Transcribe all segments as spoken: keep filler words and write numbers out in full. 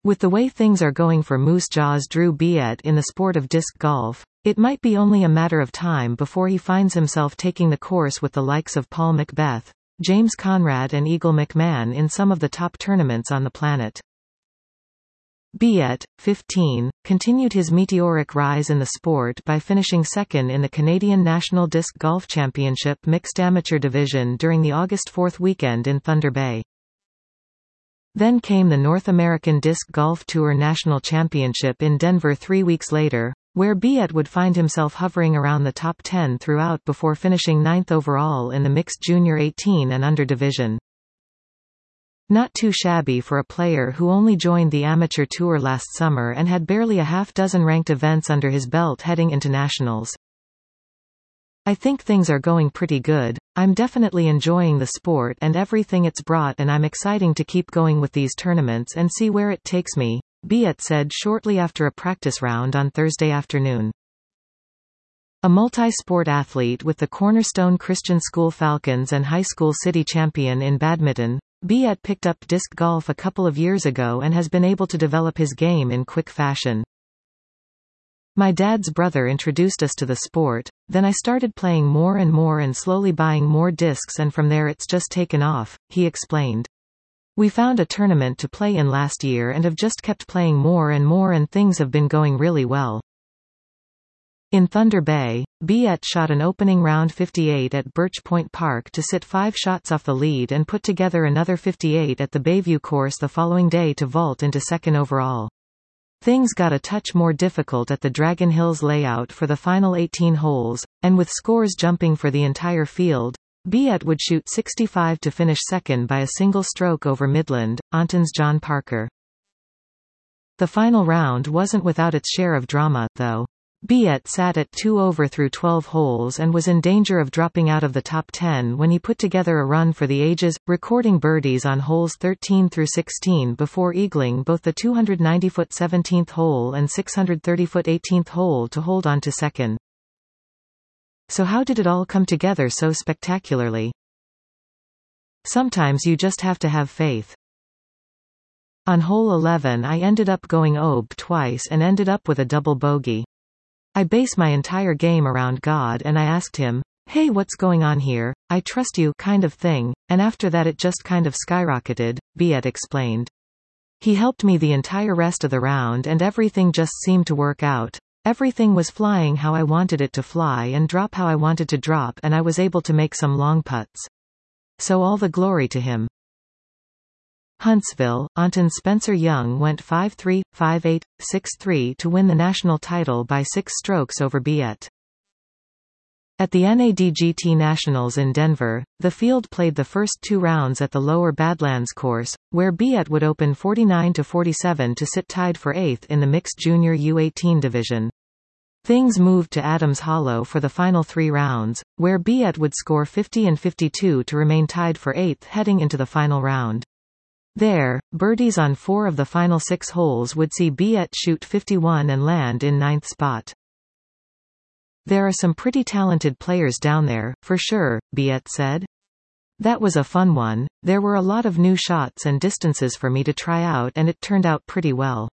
With the way things are going for Moose Jaw's Drew Biet in the sport of disc golf, it might be only a matter of time before he finds himself taking the course with the likes of Paul McBeth, James Conrad and Eagle McMahon in some of the top tournaments on the planet. Biet, fifteen, continued his meteoric rise in the sport by finishing second in the Canadian National Disc Golf Championship Mixed Amateur Division during the August fourth weekend in Thunder Bay. Then came the North American Disc Golf Tour National Championship in Denver three weeks later, where Biet would find himself hovering around the top ten throughout before finishing ninth overall in the mixed junior eighteen and under division. Not too shabby for a player who only joined the amateur tour last summer and had barely a half dozen ranked events under his belt heading into nationals. I think things are going pretty good. I'm definitely enjoying the sport and everything it's brought, and I'm excited to keep going with these tournaments and see where it takes me, Biet said shortly after a practice round on Thursday afternoon. A multi-sport athlete with the Cornerstone Christian School Falcons and high school city champion in badminton, Biet picked up disc golf a couple of years ago and has been able to develop his game in quick fashion. My dad's brother introduced us to the sport, then I started playing more and more and slowly buying more discs, and from there it's just taken off, he explained. We found a tournament to play in last year and have just kept playing more and more, and things have been going really well. In Thunder Bay, Biet shot an opening round fifty-eight at Birch Point Park to sit five shots off the lead and put together another fifty-eight at the Bayview course the following day to vault into second overall. Things got a touch more difficult at the Dragon Hills layout for the final eighteen holes, and with scores jumping for the entire field, Biet would shoot sixty-five to finish second by a single stroke over Midland, Onton's John Parker. The final round wasn't without its share of drama, though. Biet sat at two over through twelve holes and was in danger of dropping out of the top ten when he put together a run for the ages, recording birdies on holes thirteen through sixteen before eagling both the two hundred ninety foot seventeenth hole and six hundred thirty foot eighteenth hole to hold on to second. So how did it all come together so spectacularly? Sometimes you just have to have faith. On hole eleven I ended up going O B twice and ended up with a double bogey. I base my entire game around God, and I asked him, "Hey, what's going on here? I trust you," kind of thing, and after that it just kind of skyrocketed, Biet explained. He helped me the entire rest of the round and everything just seemed to work out. Everything was flying how I wanted it to fly and drop how I wanted to drop, and I was able to make some long putts. So all the glory to him. Huntsville, Onton's Spencer Young went five three, five eight, six three to win the national title by six strokes over Biet. At the N A D G T Nationals in Denver, the field played the first two rounds at the Lower Badlands course, where Biet would open forty-nine to forty-seven to sit tied for eighth in the mixed junior U eighteen division. Things moved to Adams Hollow for the final three rounds, where Biet would score fifty and fifty-two to remain tied for eighth heading into the final round. There, birdies on four of the final six holes would see Biet shoot fifty-one and land in ninth spot. There are some pretty talented players down there, for sure, Biet said. That was a fun one. There were a lot of new shots and distances for me to try out, and it turned out pretty well.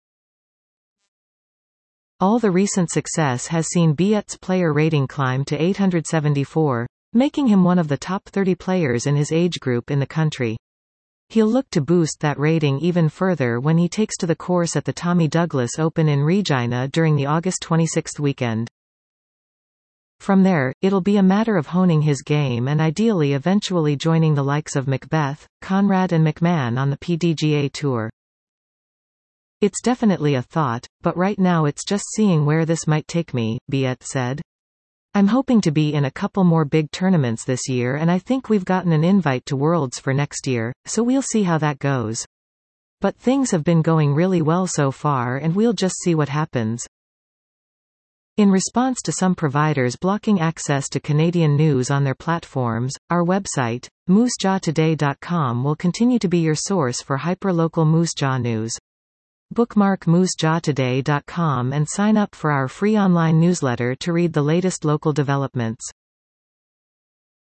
All the recent success has seen Biet's player rating climb to eight hundred seventy-four, making him one of the top thirty players in his age group in the country. He'll look to boost that rating even further when he takes to the course at the Tommy Douglas Open in Regina during the August twenty-sixth weekend. From there, it'll be a matter of honing his game and ideally eventually joining the likes of McBeth, Conrad and McMahon on the P D G A Tour. It's definitely a thought, but right now it's just seeing where this might take me, Biet said. I'm hoping to be in a couple more big tournaments this year, and I think we've gotten an invite to Worlds for next year, so we'll see how that goes. But things have been going really well so far, and we'll just see what happens. In response to some providers blocking access to Canadian news on their platforms, our website, moose jaw today dot com, will continue to be your source for hyperlocal Moose Jaw news. Bookmark moose jaw today dot com and sign up for our free online newsletter to read the latest local developments.